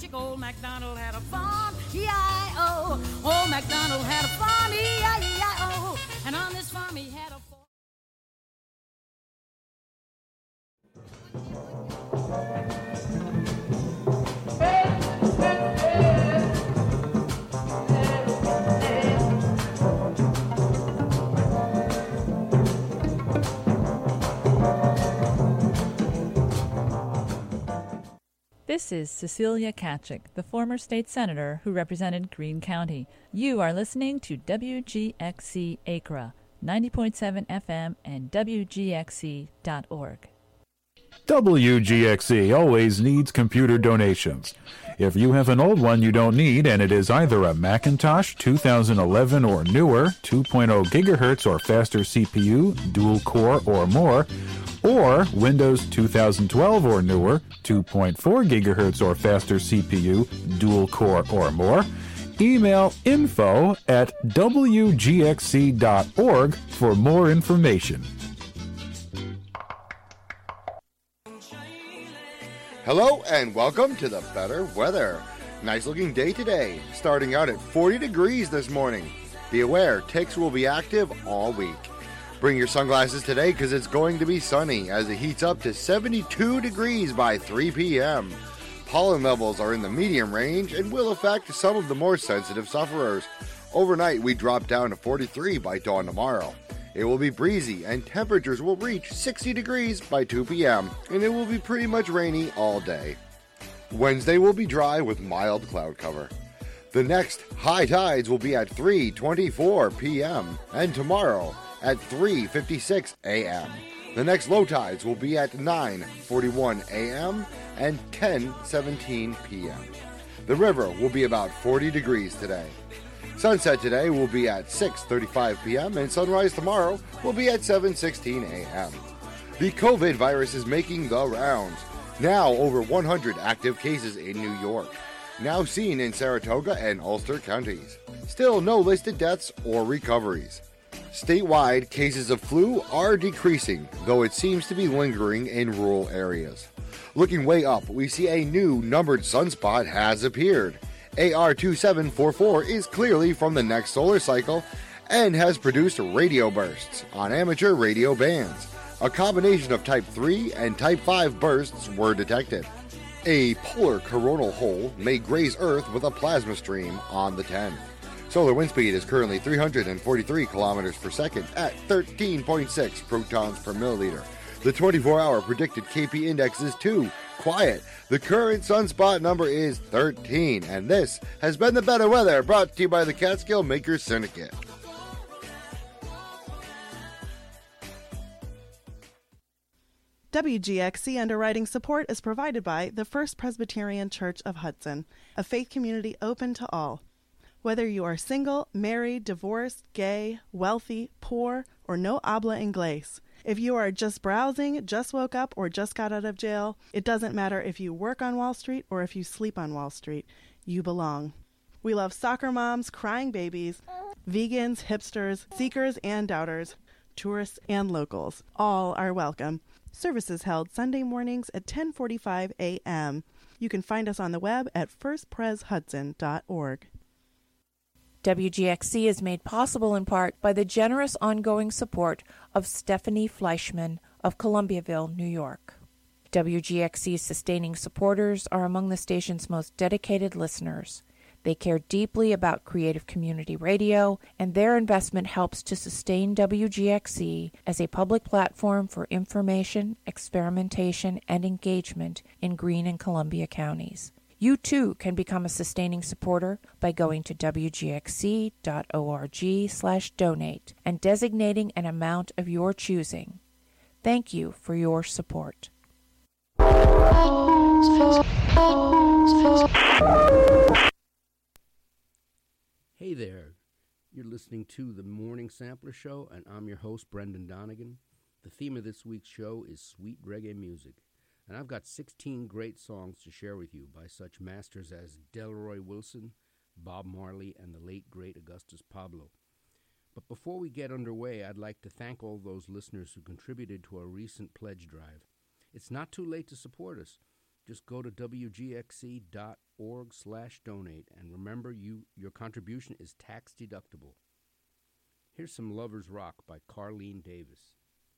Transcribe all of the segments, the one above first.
Old MacDonald had a farm, E-I-O. Old MacDonald had a farm, E-I-E-I-O. And on this farm he had a This is Cecilia Katchik, the former state senator who represented Greene County. You are listening to WGXC Acra, 90.7 FM and WGXC.org. WGXC always needs computer donations. If you have an old one you don't need and it is either a Macintosh 2011 or newer, 2.0 gigahertz or faster CPU, dual core or more, or Windows 2012 or newer, 2.4 gigahertz or faster CPU, dual core or more, email info@wgxc.org for more information. Hello and welcome to the better weather. Nice looking day today, starting out at 40 degrees this morning. Be aware, ticks will be active all week. Bring your sunglasses today because it's going to be sunny as it heats up to 72 degrees by 3 p.m. Pollen levels are in the medium range and will affect some of the more sensitive sufferers. Overnight, we drop down to 43 by dawn tomorrow. It will be breezy and temperatures will reach 60 degrees by 2 p.m. and it will be pretty much rainy all day. Wednesday will be dry with mild cloud cover. The next high tides will be at 3:24 p.m. and tomorrow at 3:56 a.m. The next low tides will be at 9:41 a.m. and 10:17 p.m. The river will be about 40 degrees today. Sunset today will be at 6:35 p.m. and sunrise tomorrow will be at 7:16 a.m. The COVID virus is making the rounds. Now over 100 active cases in New York. Now seen in Saratoga and Ulster counties. Still no listed deaths or recoveries. Statewide, cases of flu are decreasing, though it seems to be lingering in rural areas. Looking way up, we see a new numbered sunspot has appeared. AR2744 is clearly from the next solar cycle and has produced radio bursts on amateur radio bands. A combination of Type 3 and Type 5 bursts were detected. A polar coronal hole may graze Earth with a plasma stream on the 10. Solar wind speed is currently 343 kilometers per second at 13.6 protons per milliliter. The 24-hour predicted KP index is 2. Quiet. The current sunspot number is 13. And this has been the better weather brought to you by the Catskill Makers Syndicate. WGXC underwriting support is provided by the First Presbyterian Church of Hudson, a faith community open to all. Whether you are single, married, divorced, gay, wealthy, poor, or no habla inglés, if you are just browsing, just woke up, or just got out of jail, it doesn't matter if you work on Wall Street or if you sleep on Wall Street, you belong. We love soccer moms, crying babies, vegans, hipsters, seekers and doubters, tourists and locals. All are welcome. Services held Sunday mornings at 10:45 a.m. You can find us on the web at firstpreshudson.org. WGXC is made possible in part by the generous ongoing support of Stephanie Fleischman of Columbiaville, New York. WGXC's sustaining supporters are among the station's most dedicated listeners. They care deeply about creative community radio, and their investment helps to sustain WGXC as a public platform for information, experimentation, and engagement in Greene and Columbia counties. You too can become a sustaining supporter by going to wgxc.org/donate and designating an amount of your choosing. Thank you for your support. Hey there, you're listening to the Morning Sampler Show, and I'm your host, Brendan Donegan. The theme of this week's show is sweet reggae music. And I've got 16 great songs to share with you by such masters as Delroy Wilson, Bob Marley, and the late, great Augustus Pablo. But before we get underway, I'd like to thank all those listeners who contributed to our recent pledge drive. It's not too late to support us. Just go to wgxc.org/donate, and remember, your contribution is tax deductible. Here's some Lovers Rock by Carlene Davis.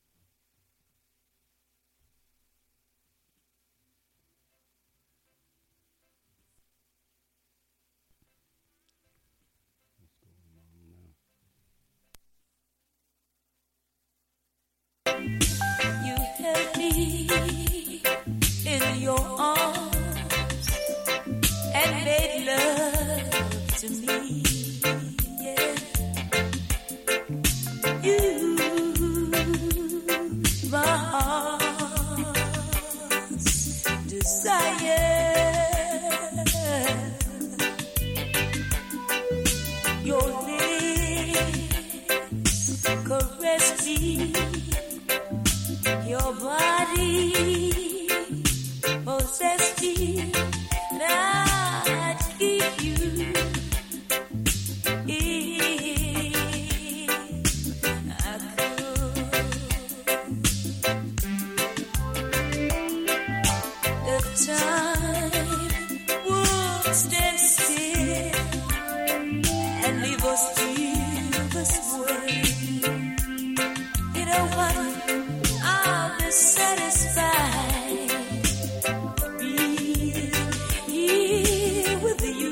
You held me in your arms and made love to me. Yeah. You, my heart's desire. Your lips caress me. Your body possessed me, and I'd keep you if I could. The time would stand still and leave us to this way. You know what? I'll be satisfied being here with you.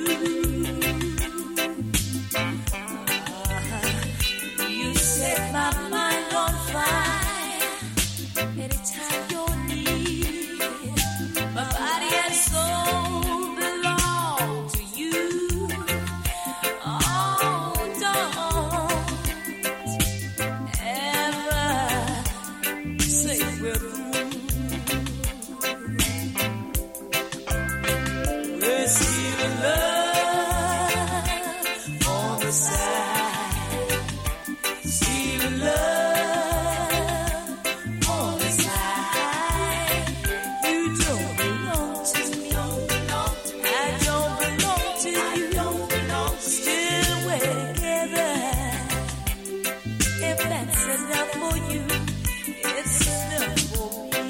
You set my mind on fire anytime you're near. My body and soul belong to you. Oh, don't ever say we're through. We're still in love on the side. Still in love on the side. You don't belong to me. I don't belong to you. Still we're together. If that's enough for you, it's enough for me.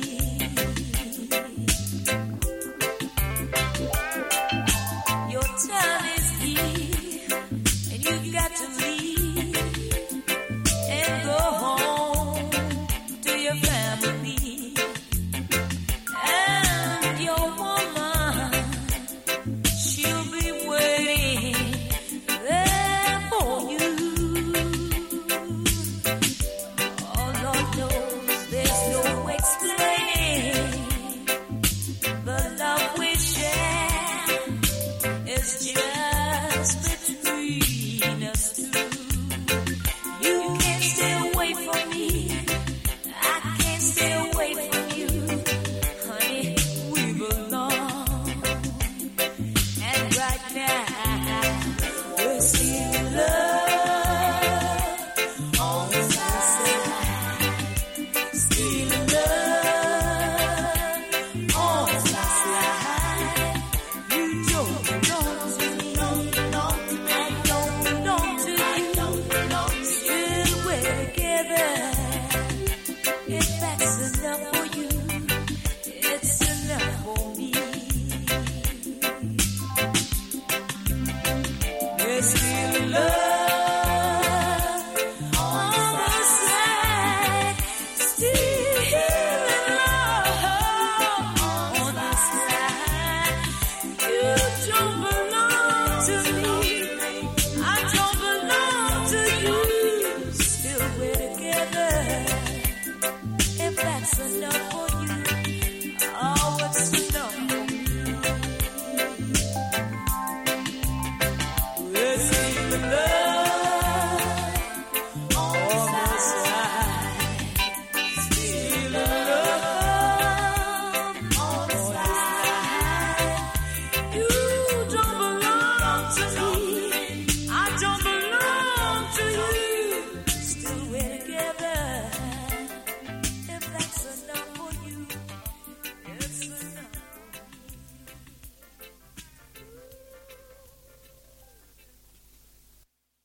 Your time is here, and you've got to leave and go home to your family. And your woman, she'll be waiting there for you. Oh, Lord knows there's no explaining the love we share. It's just between us two. You can't stay away from me. I can't stay away from you. Honey, we belong. And right now, we're still in love on the side. Still in love on the side. You don't belong to me. I don't belong to you. Still we're together. If that's enough for you, it's enough for me. We're still in love on the side. Still in love on the side. You don't belong to me. I don't belong to you. Still we're together. If that's enough for you, oh, it's enough for me. We're still in love on the side. Still in love on the side. You don't belong to me. I don't belong to you. Still we're together. If that's enough for you, it's enough for me.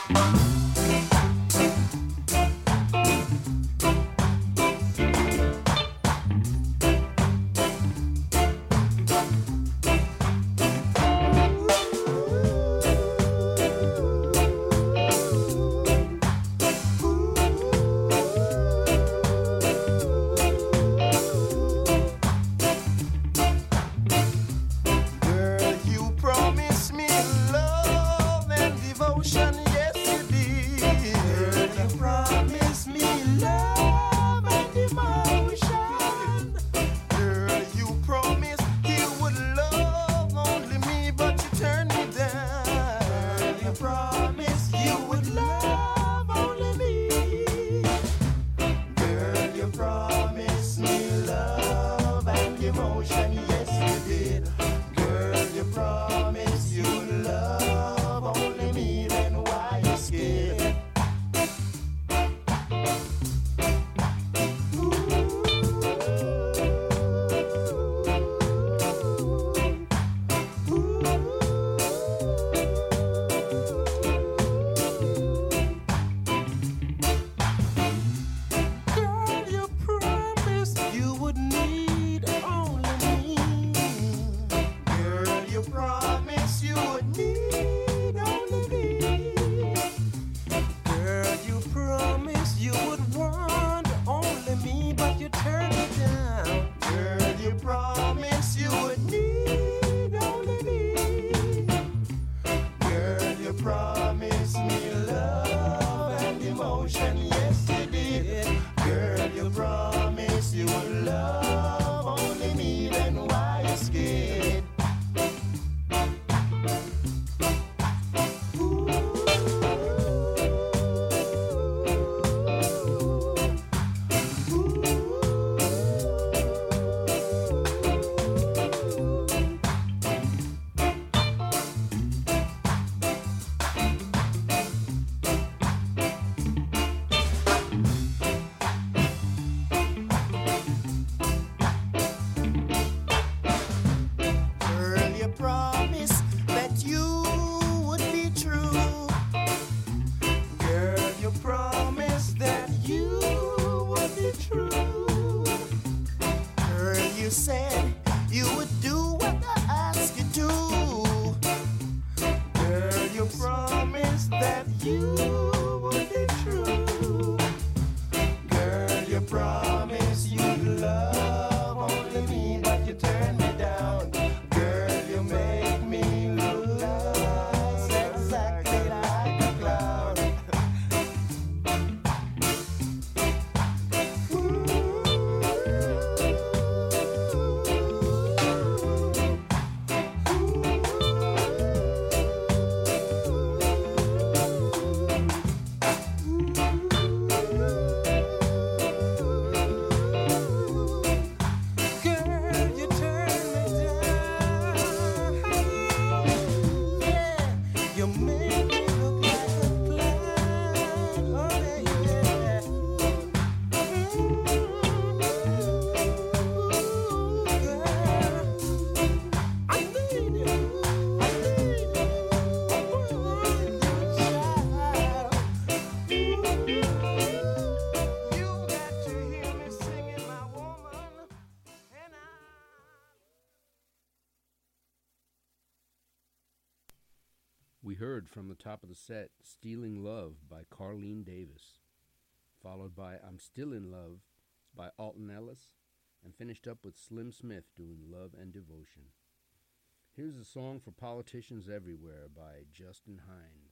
We heard from the top of the set, Stealing Love by Carlene Davis, followed by I'm Still in Love by Alton Ellis, and finished up with Slim Smith doing Love and Devotion. Here's a song for politicians everywhere by Justin Hines.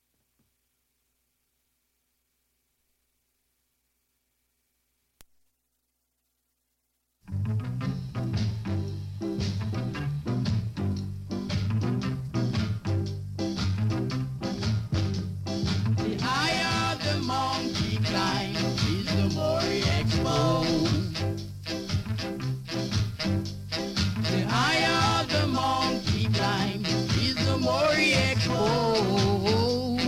The higher the monkey climbs, is the more he exposed. The higher the monkey climbs, is the more he exposed.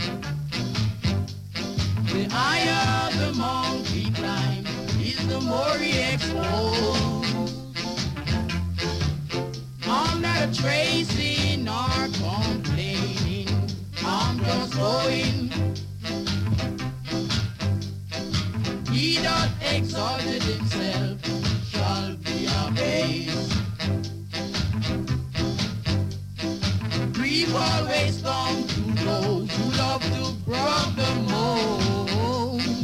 The higher the monkey climbs, is the more he exposed. I'm not tracing or complaining. I'm just going. He that exalted himself shall be abased. Grief always comes to those who love to brag the most.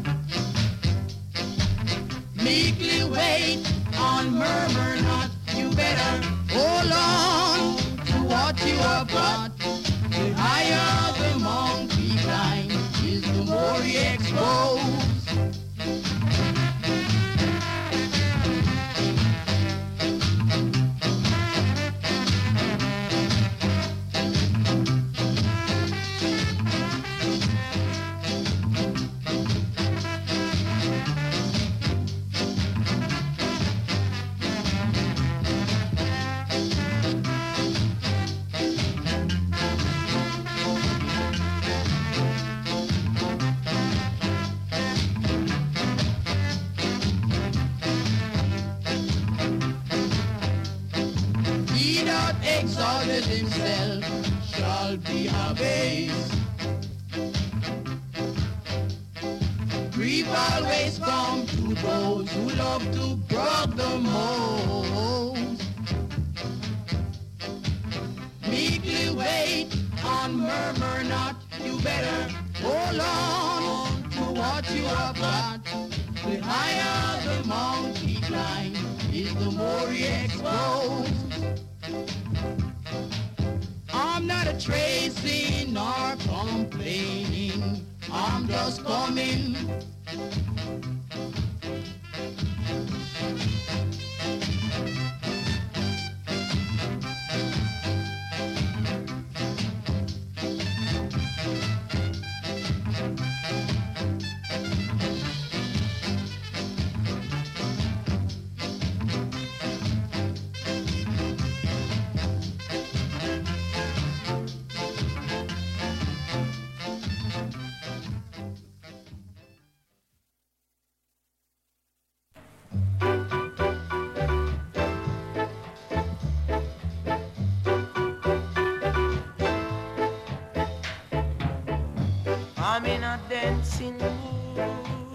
Meekly wait and murmur not. You better hold on to what you have got. The higher the monkey climbs is the more he exposed. Exalted himself shall be abased. Grief always comes to those who love to brag the most. Meekly wait and murmur not. You better hold on to what you have got. The higher the monkey climbs is the more he exposed. I'm not a tracing nor complaining. I'm just coming. I'm in a dancing mood.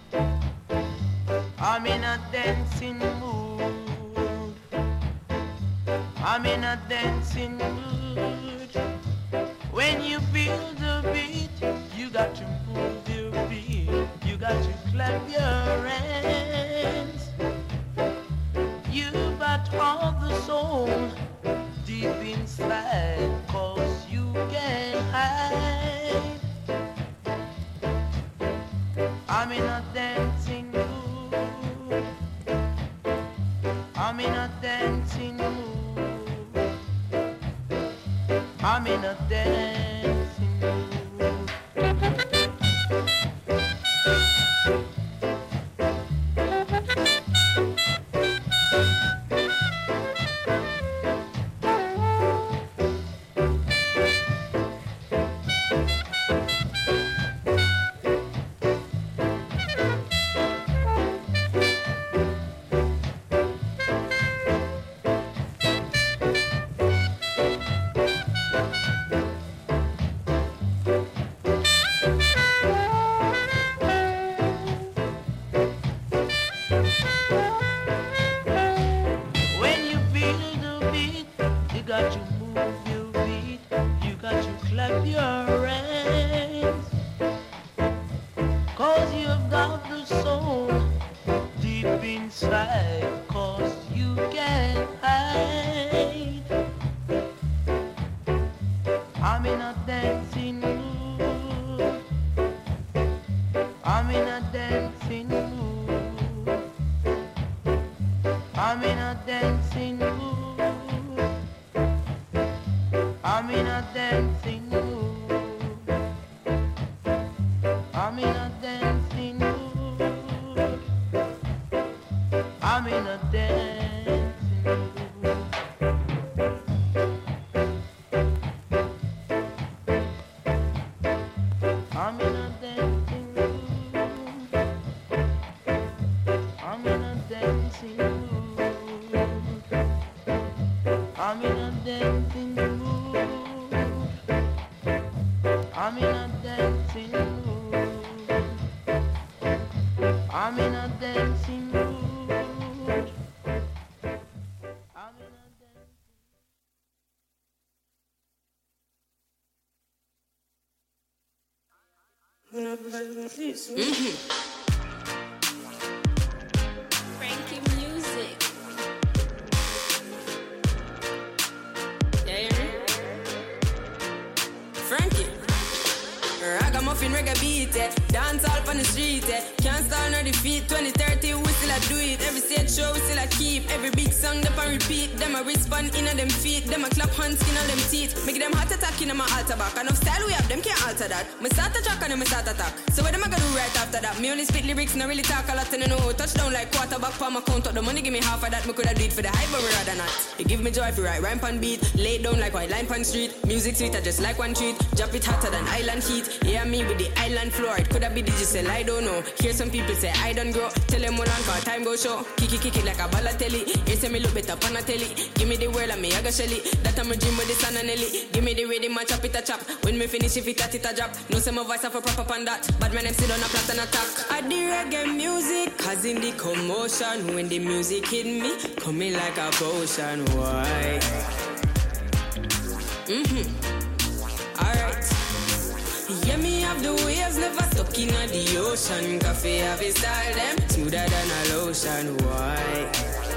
I'm in a dancing mood. I'm in a dancing mood. When you feel the beat, you got to move your feet. You got to clap your hands. You got all the soul deep inside, 'cause you can't hide. I'm in a dancing mood. I'm in a dancing mood. I'm in a dancing mood. I'm in a dancing mood. Frankie music. Yeah, Frankie. Ragamuffin reggae beat, dance all on the street, can't stall nor defeat. 2030 we still a do it. Every stage show we still a keep. Every big song them and repeat. Them a respond in a them feet. Them a clap hands skin on them teeth. Make them heart attack in my altar back. Enough style we have, them can't alter that. Me start a track and me start attack. So what them a gonna do right after that? Me only spit lyrics, no really talk a lot and I know. Touchdown like quarterback for my count up. The money give me half of that. Me coulda do it for the hype but me rather not. It give me joy if you write rhyme pan beat. Lay it down like white line pan street. Music sweet I just like one treat. Drop it hotter than island heat. Yeah me with the island floor. It coulda be digital, I don't know. Hear some people say I don't grow. Tell them hold on cause time go show. Kick it like a ballatelli. They say me look better pan a telly. Give me the world and me I go shelly. That I'm a dream with the sun and Nelly. Give me the rhythm and chop it a chop. When me finish if it a drop. No say my voice have a proper pan that. But when I'm still on a plot and attack. I the reggae music causing the commotion. When the music hit me, coming like a potion. Why? Alright. Yeah, me have the waves never stuck in the ocean. Coffee have a style them smoother than a lotion. Why?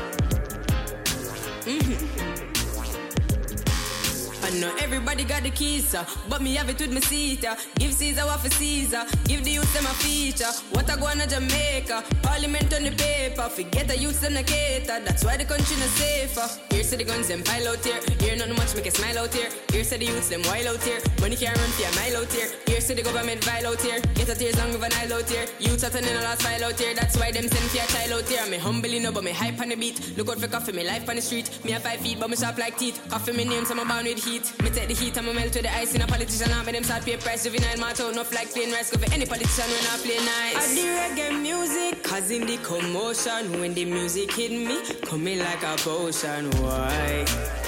I know everybody got the keys, but me have it with me seat. Give Caesar what for Caesar, give the youth them a feature. What I go on to Jamaica, Parliament on the paper. Forget the youths and the cater, that's why the country not safer. Here say the guns them pile out here, here nothing much make a smile out here. Here say the youths them wild out here, money can't run for a mile out here. Here say the government vile out here, get a tears long of an aisle out here. Youths are turning a last file out here, that's why them send for a child out here. Me humbly know but me hype on the beat, look out for coffee, me life on the street. Me have 5 feet but me sharp like teeth, coffee me name so I'm born with heat. Me take the heat and me melt with the ice in a politician and me them start pay price. Juvenile march out enough like plain rice. Go for any politician when I play nice. I the reggae music causing the commotion. When the music hit me, coming like a potion. Why?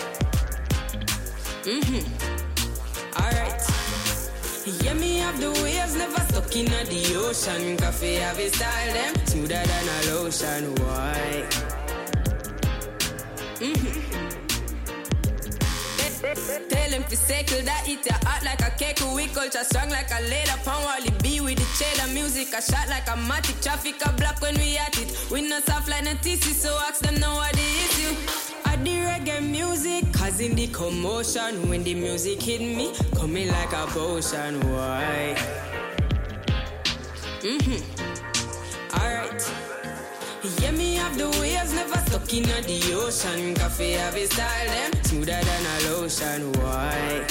Alright. Yeah, me have the waves never stuck in the ocean. Coffee have a style them smoother than a lotion. Why? Tell him to circle that eat your heart like a cake. We culture strong like a leather. Pound Wally B with the cheddar music. A shot like a matic. Traffic a block when we at it. We not soft like no TC, so ask them now what the issue. I the reggae music causing the commotion. When the music hit me, coming like a potion. Why? Alright. Yeah, me have the waves never stuck in the ocean. Coffee have a style them smoother than a lotion. Why?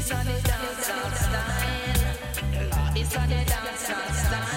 This are the dancehall style. This are the dancehall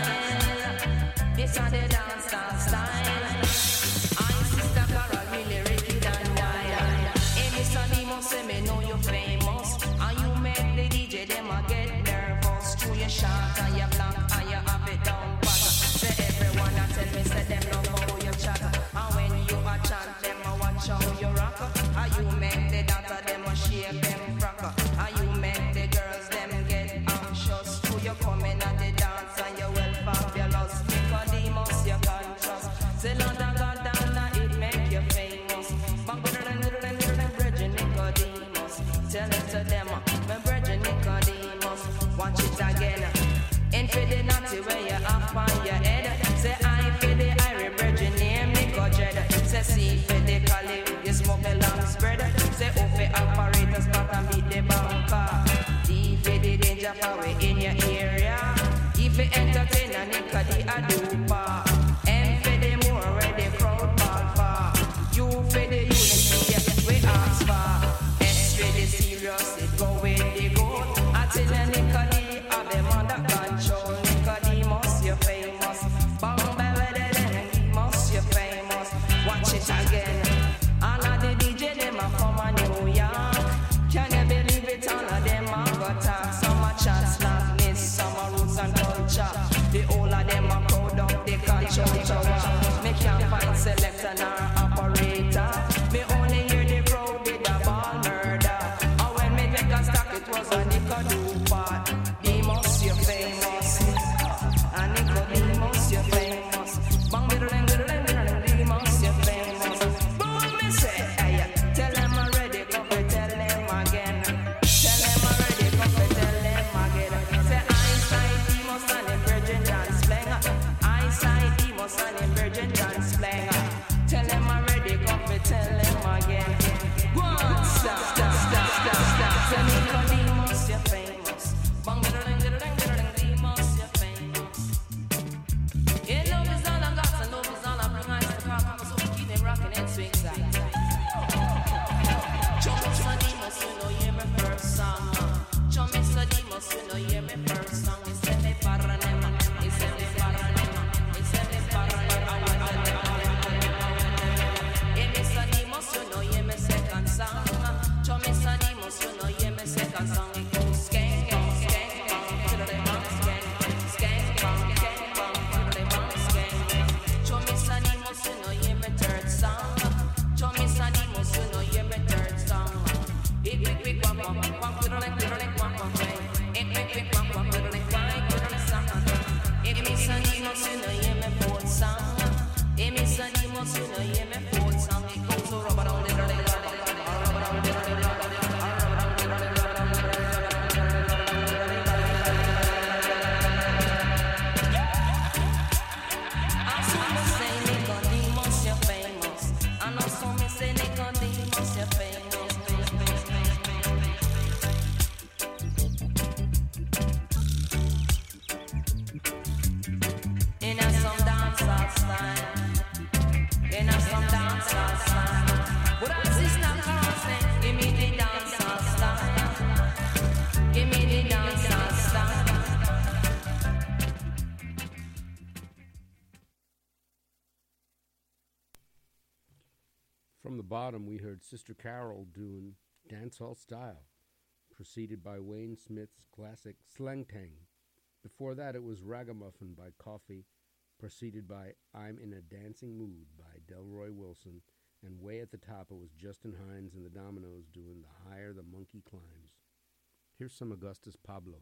style. This are the dancehall style. I Sister Carol really wicked and wild. Hey, Mr. Demo say me know you famous, and you make the DJ them a get nervous. Through your short and your black and you have it down pat. Say everyone a tell me say them know how you chat, and when you a chant them a watch how you rock. And you make the dancer them a shake them frack, and you make the girls them get anxious. Through you coming at the dance and you well fabulous. Nicodemus you can trust. Say Lord of God and it make you famous. Bang brethren Nicodemus, tell it to them, my brethren Nicodemus, watch it again. Ain't for the naughty where you up on your head. Say I for the Irish brethren name Nicodred. Say C for the Cali, you smoke a long spread. Say O for operators back and beat the banker. D for the danger power in your area. E for entertainer Nicody a duper. M for the more where the crowd ball for. U for the unity we ask for. S for the serious it go with the goat. I tell you Nicody have them under control. Nicodemus you famous. Bang Nicodemus you famous. Watch it again. All of the DJ them a from a New York. Can you believe it? All of them a go talk. Some a chat slackness, some a roots and culture. The whole of them a crowd up the culture. Me can't find selector nor operator. Me only hear the crowd with a ball murder. And when me take a stock it was a Nicodemus. Demus you famous. And Nicodemus you famous. Bang Demus you famous. But me say, hey, tell them already, come and tell them again. Tell them already, come and tell them again. Say Einstein, Demus and the Virgin Dance Flanger. Einstein, Demus and the Virgin Dance Flanger. Tell them already, come and tell them again. Go on, stop. Tell me Nicodemus, you're famous. Bang Demus, you're famous. Yeah, love is all I got, and love is all I bring. I used to call, so we keep them rocking and swing side. Chummy Demus, you know you're my first song. Chummy Demus, you know you're my first song. He said me paranema, he said me paranema, he said me paranema. Hey, Mr. Demus, you know you're my second song. Chummy Demus, you know you're my second song. It goes skank, skank, bang, fiddle bang, skank, skank, bang, skank, bang, fiddle bang, skank. Chummy Demus, you know you're my third song. Chummy Demus, you know you're my third song. Big, bang, bang, bang, fiddle bang, bang, bang. Big, bang, bang, fiddle bang, fiddle song. Hey, Mr. Demus, you know you're my fourth song. Hey, Mr. Demus, you know you're my fourth song. It goes so rubber down the From the bottom, we heard Sister Carol doing Dancehall Style, preceded by Wayne Smith's classic Slang Tang. Before that, it was Ragamuffin by Coffee, preceded by I'm in a Dancing Mood by Delroy Wilson, and way at the top, it was Justin Hines and the Dominoes doing The Higher the Monkey Climbs. Here's some Augustus Pablo.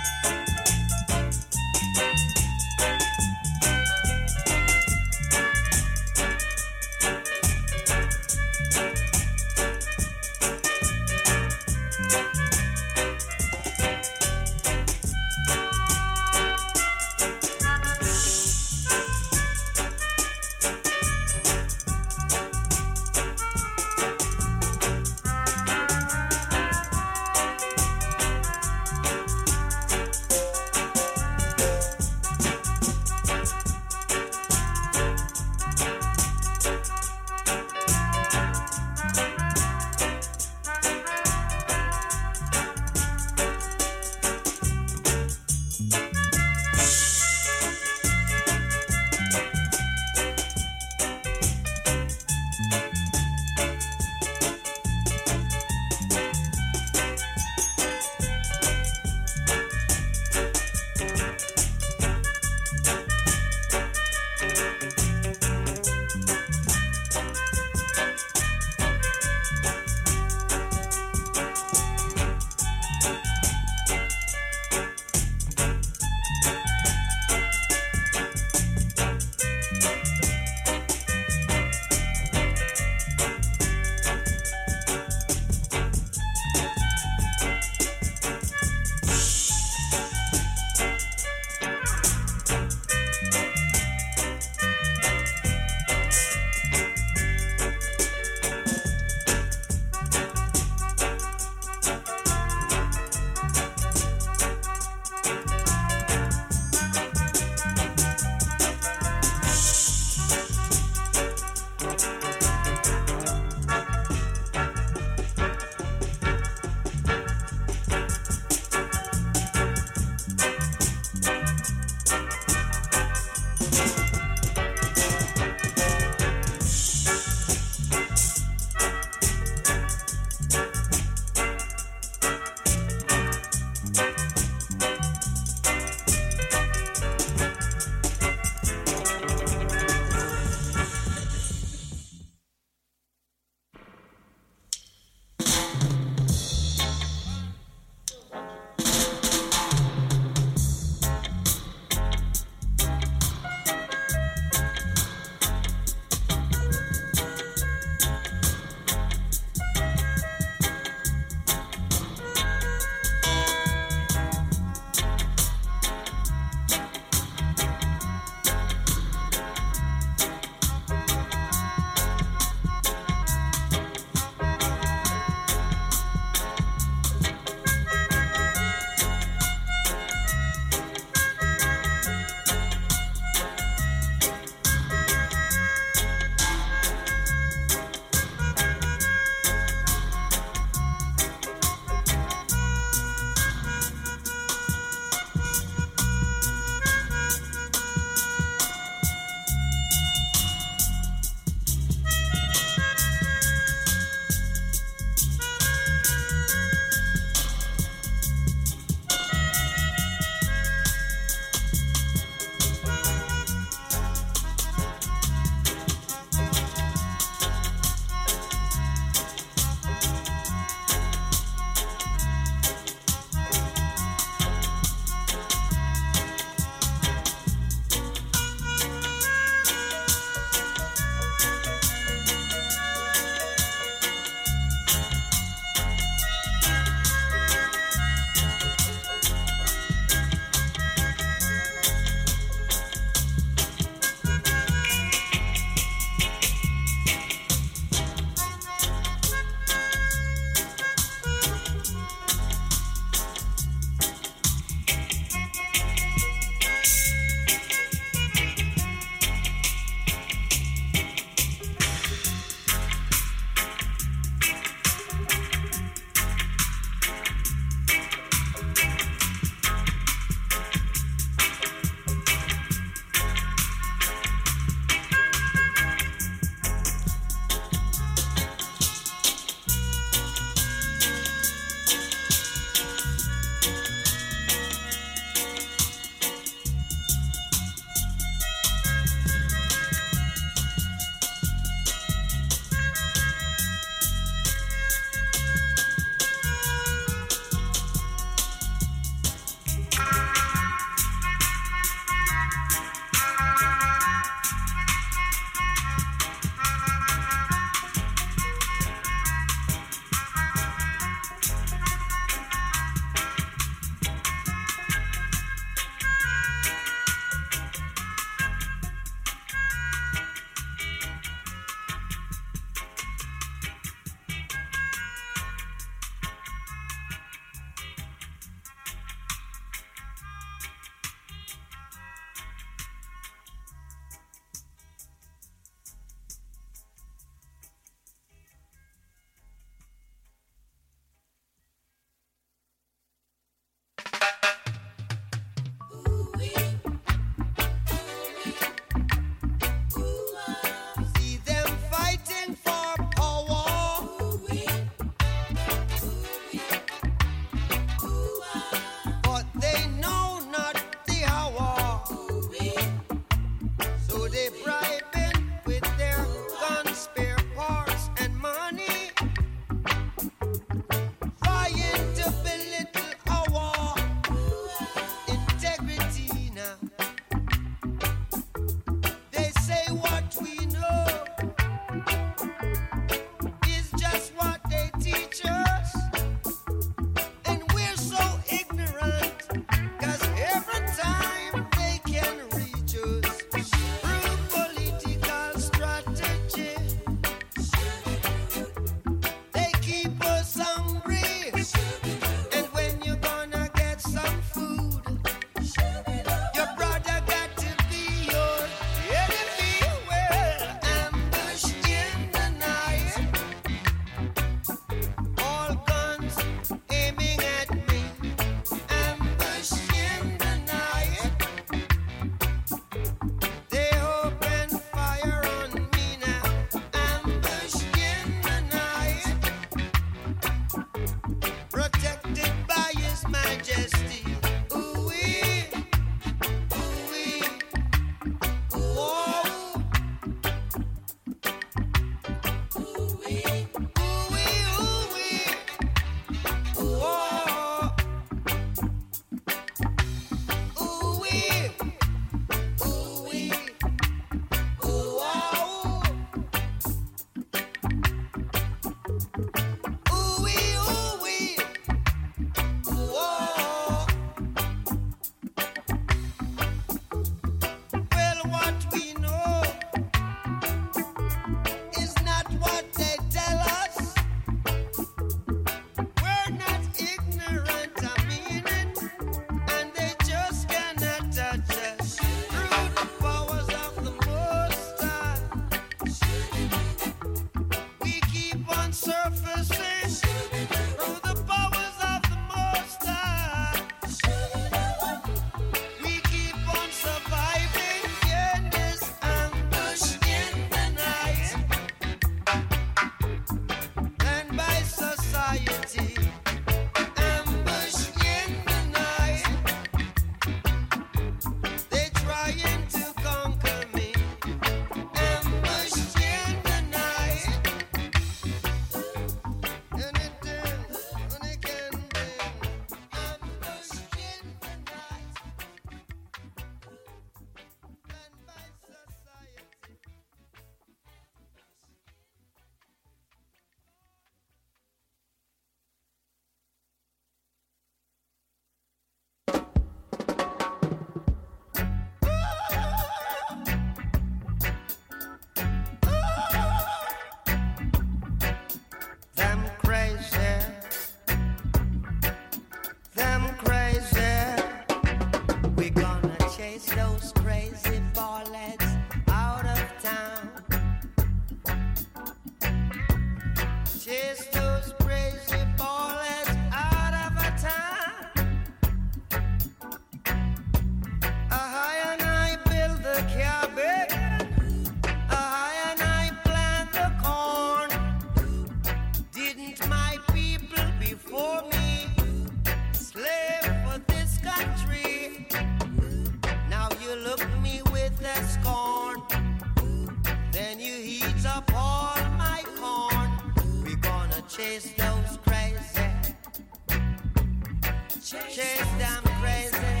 chase them crazy,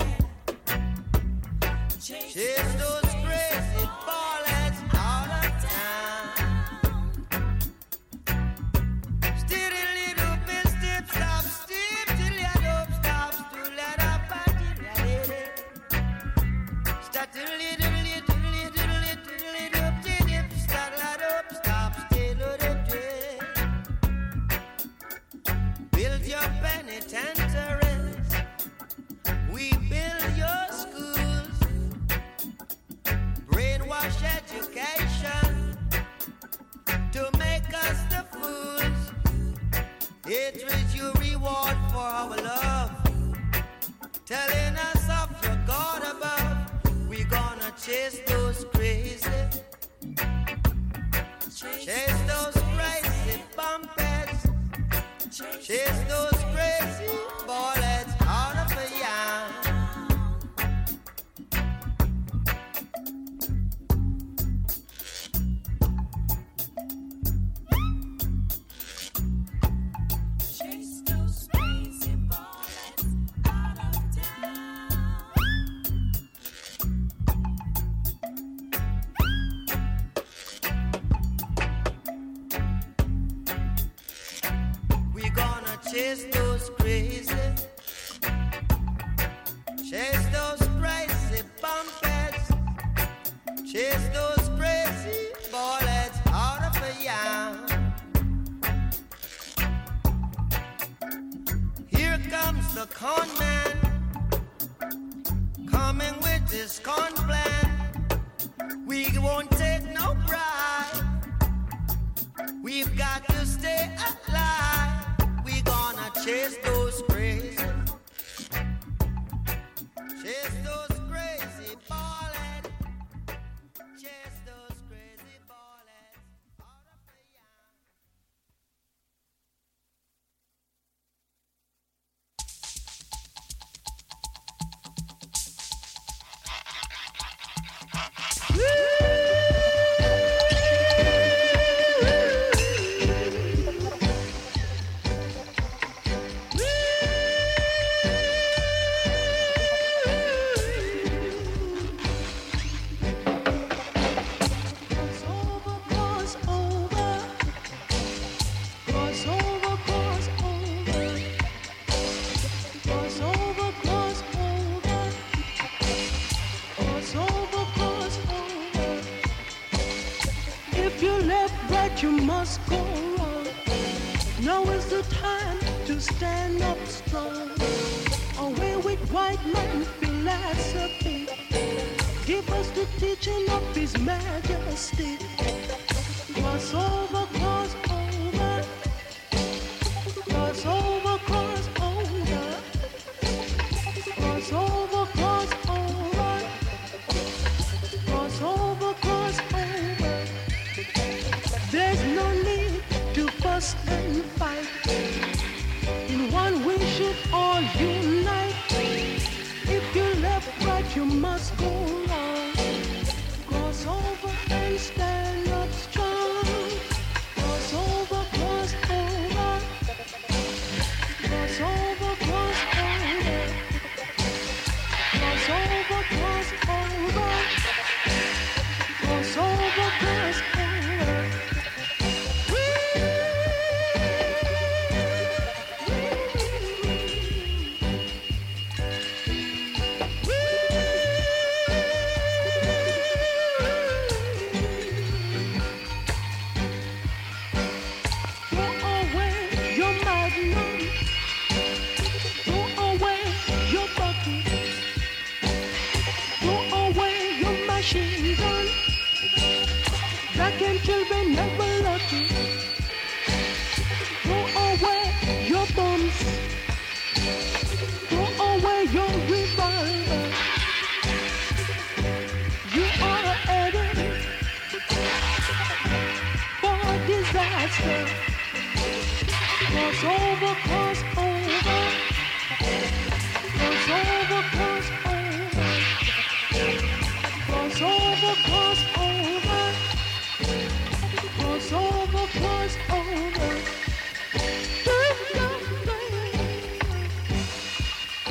chase those crazy ballets out of town. Steady little bit, step, stop, step, till you don't stop, to let up, start to little, start let up, stop, still up, build your penitentiaries, we build your schools, brainwash education to make us the fools. Hatred you reward for our love, telling us of your God above. We gonna chase those crazy, chase those crazy bumpers, chase those crazy bullets out of a yam. Chase those crazy bullets out of town. We gonna chase those crazy, chase those crazy bumpers, chase those crazy bullets out of a yam. Here comes the con man, coming with his con plan. We won't take no bribe. We've got to stay alive. We gonna chase those crazy, chase those crazy bullets, chase those crazy bullets out of the yam. If you left right, you must go on. Now is the time to stand up strong. Away with white man philosophy. Give us the teaching of His Majesty. Cross over, cross over. Cross over, cross over. Cross over, cross over. Cross over, cross over. There's no need to fuss and fight. In one we should all unite. If you left right, you must go on. Cross over and stand up strong. Cross over, cross over. Cross over, cross over. Cross over, cross over. Cross over, cross over. Children never lucky. Throw away your bombs. Throw away your revolver. You are headed for disaster. Cross over, cross over. Cross over, cross over. Cross over, cross over. Cross over, cross over.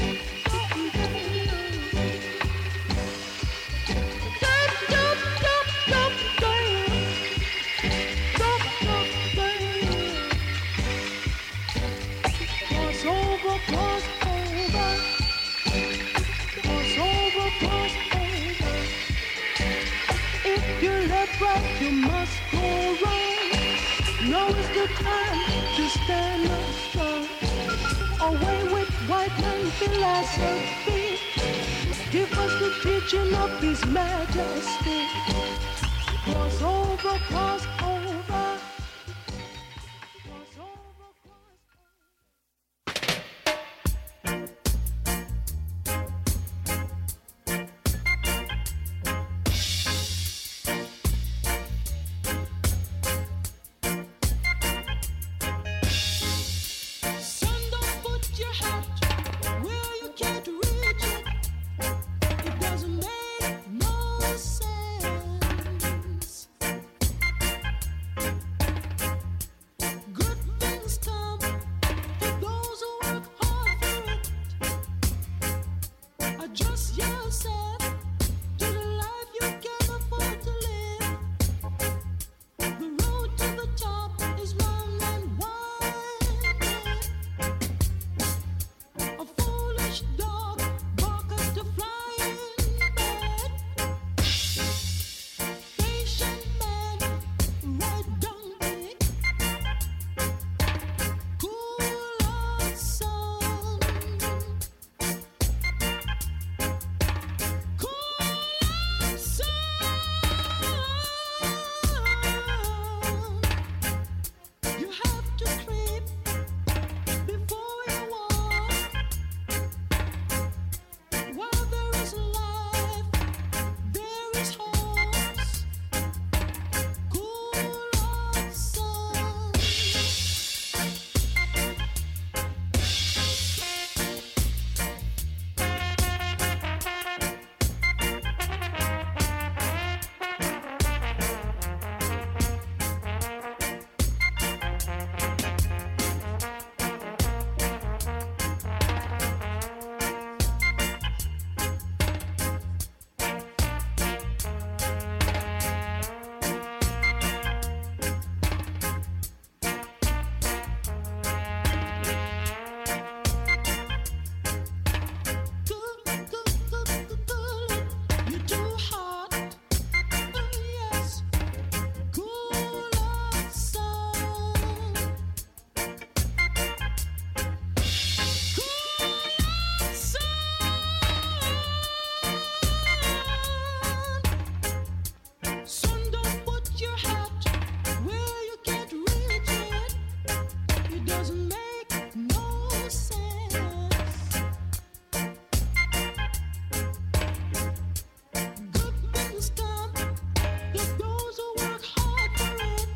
You must go right. Now is the time to stand up strong. Away with white man philosophy. Give us the teaching of His Majesty. Cross over, cross over. Cross over, cross over. Son, don't put your hat where you can't reach it. It doesn't make no sense. Good things come to those who work hard for it. Adjust yourself to the life you can afford to live. The road to the top is long and winding. A foolish dog barketh to flying bird. Patient man ride donkey. Cool out sun. Cool out sun. You have to creep before you walk. While there is life, there is hope. Cool out sun. You're too hot. Yes. Cool out sun. Cool out sun. Son, don't put your hat where you can't reach it. It doesn't make no sense. Good things come to those who work hard for it.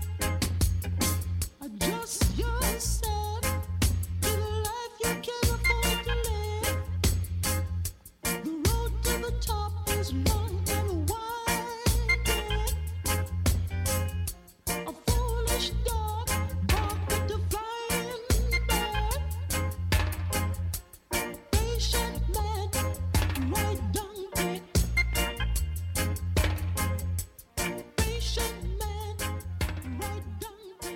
Adjust yourself to the life you can afford to live. The road to the top is long and winding. A foolish dog barked the flying bird. Patient man ride donkey. Patient man ride donkey.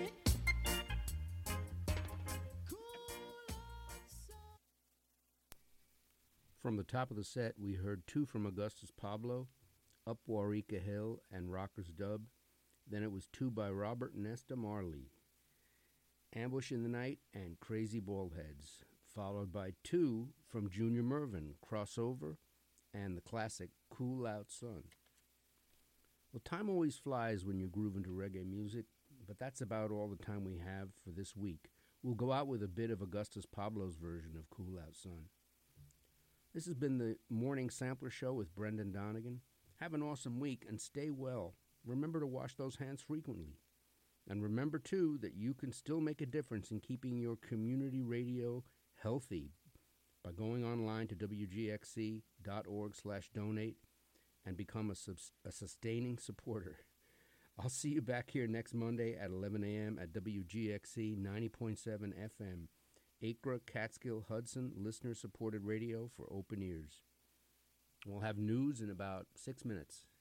Cool outside. From the top of the set, we heard two from Augustus Pablo, Up Warika Hill and Rocker's Dub. Then it was two by Robert Nesta Marley, Ambush in the Night and Crazy Baldheads, followed by two from Junior Mervin, Crossover, and the classic Cool Out Sun. Well, time always flies when you groove into reggae music, but that's about all the time we have for this week. We'll go out with a bit of Augustus Pablo's version of Cool Out Sun. This has been the Morning Sampler Show with Brendan Donegan. Have an awesome week and stay well. Remember to wash those hands frequently. And remember, too, that you can still make a difference in keeping your community radio healthy by going online to wgxc.org/donate and become a sustaining supporter. I'll see you back here next Monday at 11 a.m. at WGXC 90.7 FM, Acra, Catskill, Hudson, listener-supported radio for open ears. We'll have news in about 6 minutes.